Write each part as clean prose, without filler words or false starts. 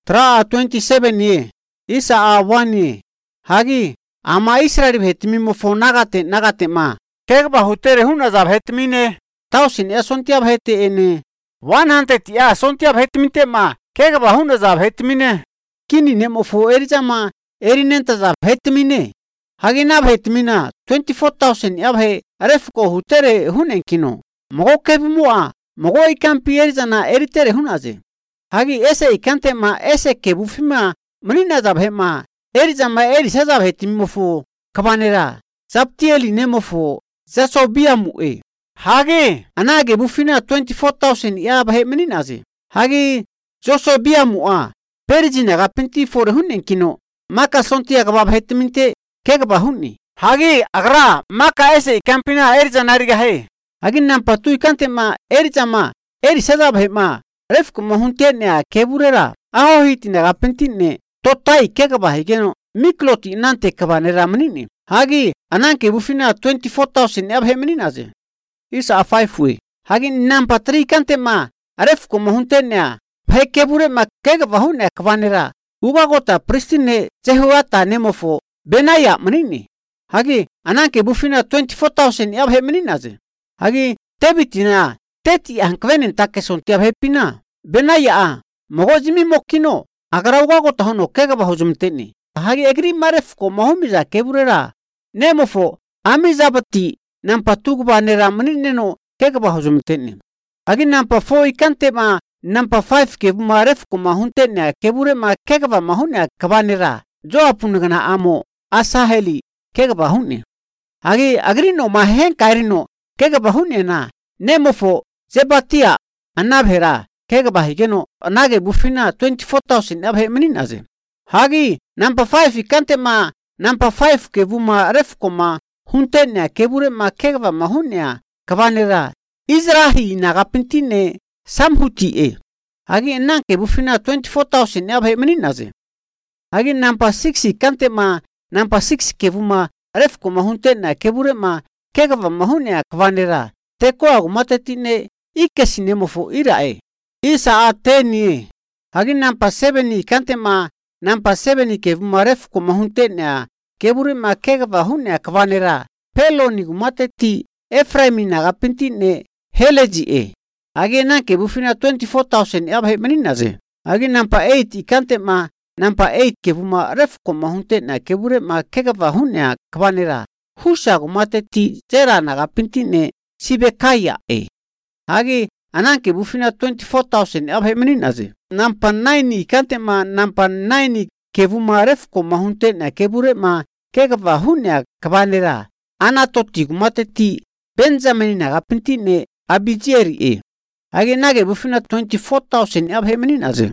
Tra 27 ye. Isa a 1 ye. Hagi ama Israel hetmi mo fo nagate ma. Kegba hutere huna zab hetmine. Tausin ya sontia hete ene. 100 ya sontia hetmite ma. Kegba huna zab hetmine. Kini nemo fo erijama erinenta zab hetmine. Hagi na hetmina 24,000 yabhe refko hutere hunen kino. Mogo kebumua. Mogo ikampi erijana eritere hunaze. Hagi ese ikante ma ese kebufima manina zab hema. Erijama erisa zab hetmi fo kabanera. Zabtieli nemo fo zasobia mu'e. Hagi anage bufina 24,000 yabhe maninaze. Hagi zosobia mu'a. Perijina gapinti for hunen kino. Maka sontia gabab hetminte kegba hunni. Hagi agra maka ese kampina erijana rigahe. Hagi nampa tu ikante ma erijama erisa zab hema. Refko mahuntene keburera. Aho hitina gapintine. Totai kegba higeno. Mikloti nante kabanera manini. Hagi ananke bufina 24,000 yabhe maninaze. Isa a 5 way. Hagi nampa 3 kante ma refko mahuntene Pai kebure ma kegba hunne kabanera. Ugagota pristine jehuata nemofo benaya manini. Hagi ananke bufina 24,000 yabhe maninaze. Hagi tebitina teti ankvenen take sontia hepina. Benaya a mogojimi mokino. Agara ugagota hono kegba hojumteni. Hagi egri marefko mahumiza keburera. Nemofo amizabati nampa tugbanera manineno kegba hojumteni. Hagi nampa 4 ikante ma nampa 5 ke maref ko mahuntene kebure ma kegba mahune kabanera jo apunugana amo asaheli kegba hunne. Hagi agrino mahen kairino kegba hunne na nemofo zebatia anabhera kegba higeno anage bufina 24,000 abhe maninaze. Hagi nampa 5 ikante ma nampa 5 ke buma ref ko ma huntene kebure ma kegba mahune kabanera Izrahi nagapintine samhuti Hagi nanke bufina 24,000 yabhe maninaze. Hagi nampa 6 kante ma nampa 6 kebuma refko mahuntena kebure ma kegava mahune kavanera. Teko agumatetine ikesine mofo irae. Isa ateni. Hagi nampa 7 kante ma nampa 7 kebuma refko mahuntena kebure ma kegava hune kavanera. Pelo nigumateti Efraimi nagapintine heleji Hagi nanke bufina 24,000 yabhe maninaze. Hagi nampa 8 ikante ma nampa 8 kebuma refko mahuntena kebure ma kegava hune kavanera. Husha gumateti zera nagapintine sibekaya Hagi ananke bufina 24,000 yabhe maninaze. Nampa 9 ikante ma nampa 9 kebuma refko mahuntena kebure ma kegava hune kavanera. Anatoti gumateti Benjamin nagapintine abijeri Hagi nage bufina 24,000 yabhe maninaze.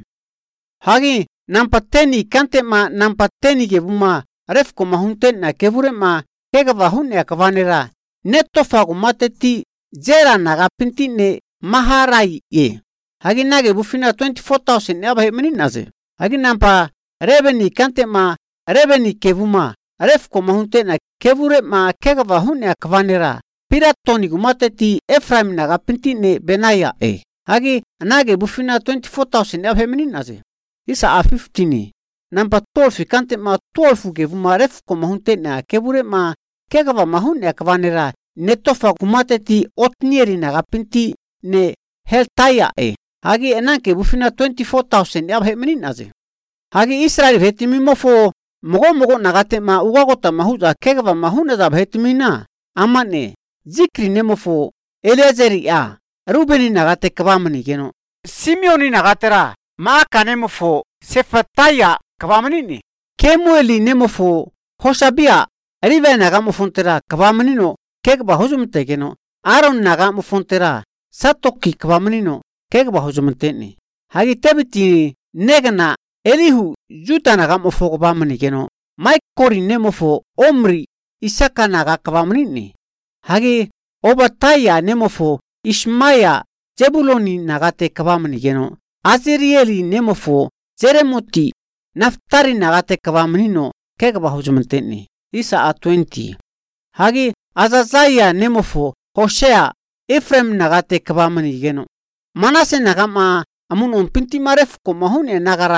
Hagi nampa 10 kante ma nampa 10 kebuma refko mahuntena kebure ma kegava hune kavanera. Neto fagumateti zera nagapintine maharai Hagi nage bufina 24,000 yabhe maninaze. Hagi nampa rebeni kante ma rebeni kebuma refko mahuntena kebure ma kegava hune kavanera. Piratoni gumateti Efraim nagapintine benaya Hagi nage bufina 24,000 yabhe maninaze. Isa a 15 nampa 12 kante ma 12 kebuma refko mahuntena kebure ma kegava mahune kavanera. Netofa gumateti otnieri nagapinti ne heltaya Hagi enanke bufina 24,000 yabhe maninaze. Hagi Israel hetimi mofo mogo nagate ma ugagota mahuza kegava mahune zab hetimina amane zikri nemofo Elezeri Rubeni nagate kabamani geno. Simeoni nagatera maaka nemofo Sefataya kabamanini. Kemueli nemofo Hosabia rive nagamofontera kabamanino kegba hojumte geno. Aaron nagamofontera Satoki kabamanino kegba hojumteni. Hagi tebiti negana Elihu juta nagamofo kabamani geno. Maikori nemofo Omri Isaka nagakabamanini. Hagi Obataya nemofo Ishmaya Zebuloni nagate kabamani geno. Azirieli nemofo Zeremoti Naftari nagate kabamanino kegba hojumteni. Isa a 20. Hagi Azazaya nemofo Hoshea Ephraim nagate kabamani geno. Manase nagama amun pinti maref ko mahune nagara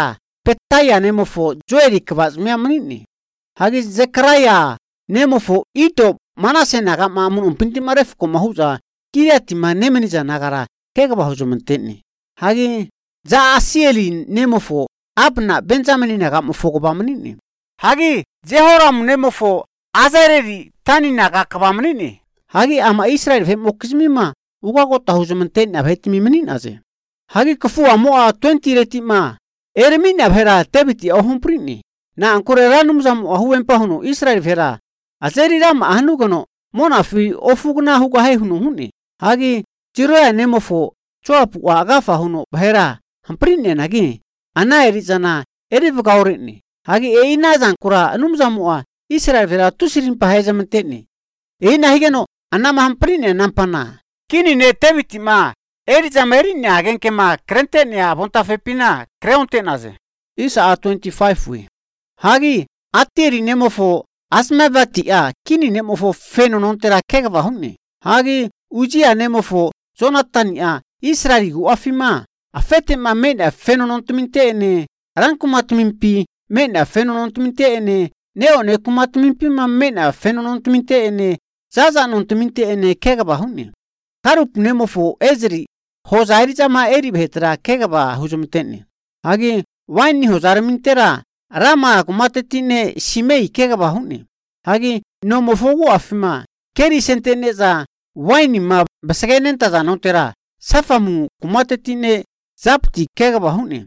Petaya nemofo Joeli kebas miamanini. Hagi Zechariah nemofo Ido Manase naga mamun pinti maref ko mahuza kiriati manemeniza nagara kegaba hujumanteni. Hagi za Asieli nemofo Abna Benjamin naga mofo bamanini. Hagi Jehoram nemofo Azareli tani naga kabamanini. Hagi ama Israel fe mokizmima ugago tahujumanteni abhetimi maninaze. Hagi kafu amoa 20 retima Ermina vera tebiti ohumprini. Na ankore ranum zamu ahuempa hunu Israel vera. Azeri rama ahnugano mona fi ofugna huga hai hunu huni. Hagi jiroya nemofo choapu wa agafa hunu vera hamprinne nagi. Ana erizana erivgaurini. Hagi eina zankura anum zamu Israel vera tusirin paheza menteni. Eina higeno anama hamprinne nampana. Kini ne tebiti ma erizamerinne agenke ma krentene abonta fepina kreontenaze. Isa 25 we. Hagi atiri nemofo asmavatia kini nemofo fenonontera kegava hunni. Hagi ujia nemofo Jonathan Israeli gu afima afete ma mena fenonontumintene rankumatumimpi mena fenonontumintene neone kumatumimpi ma mena fenonontumintene zaza nontumintene kegava hunni. Karup nemofo Ezri Hozairi jama eri betra kegava hujumtene. Hagi waini hozarmintera Rama kumatetine Shimei kegaba hunni. Hagi nomofogu afima keri senteneza waini ma basagenenta zanotera safamu kumatetine zapti kegaba hunni.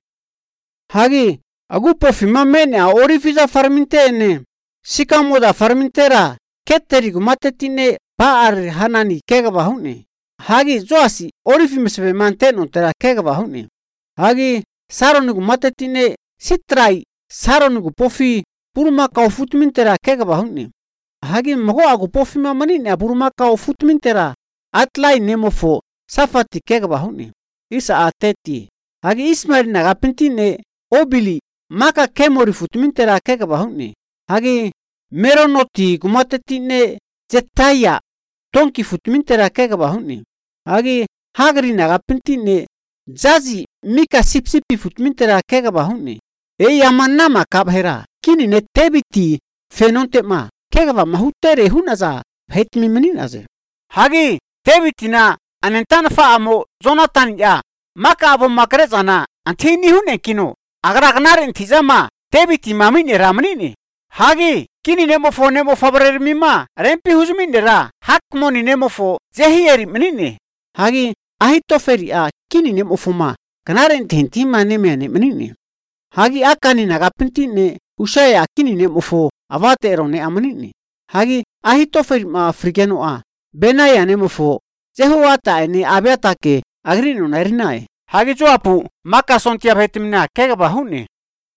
Hagi agupo fima mene orifiza farmintene sikamoda farmintera ketteri kumatetine baar hanani kegaba hunni. Hagi zoasi orifimesve mantenontera kegaba hunni. Hagi saroni kumatetine sitrai saronigu pofi buruma kau futmintera kegaba hunni. Hagi mago agu pofi mamanini buruma kau futmintera atlai nemofo safati kegaba hunni. Isa ateti. Hagi Ismail naga pintine obili maka kemori futmintera kegaba hunni. Hagi meronoti kumatetine Jetaya tonki futmintera kegaba hunni. Hagi Hagri naga pintine Zazi mika sipsipi futmintera kegaba hunni. Yamanama kabhera kini ne tebiti fenonte ma kegava mahutere hunaza hetmi meninaze. Hagi tebitina anentana fa amo Jonathan maka abo makrezana antini hune kino agragnar intizama tebiti mamine ramnini. Hagi kini nemofo fabrermima rempi huzminera hakmoni nemofo zehieri menini. Hagi ahitoferi kini nemofoma kanaren tentima nemene menini. Hagi akani naga pintine Ushaya kini nemofo avatero ne amanini. Hagi ahitoferi ma frigeno Benaya nemofo Jehoata ne abiatake agrino narinae. Hagi joapu maka sontia betimna kegaba hunni.